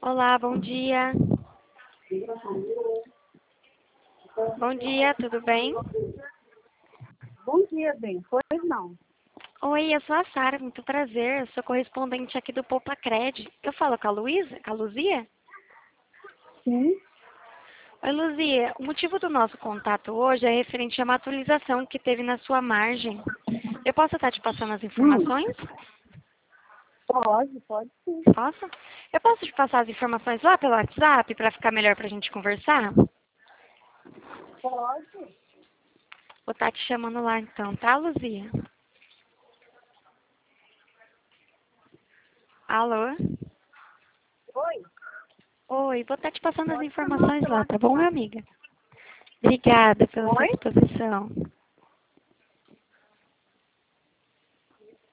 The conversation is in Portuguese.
Olá, bom dia. Bom dia, tudo bem? Bom dia, bem. Pois não. Oi, eu sou a Sara, muito prazer. Eu sou correspondente aqui do Poupa Cred. Eu falo com a Luísa? Com a Luzia? Sim. Oi, Luzia. O motivo do nosso contato hoje é referente a uma atualização que teve na sua margem. Eu posso estar te passando as informações? Pode sim. Posso? Eu posso te passar as informações lá pelo WhatsApp para ficar melhor para a gente conversar? Pode. Vou estar te chamando lá então, tá, Luzia? Alô? Oi. Oi, vou estar te passando as Pode chamar informações pelo lá, tá bom, minha WhatsApp. amiga? Obrigada pela sua Oi? disposição.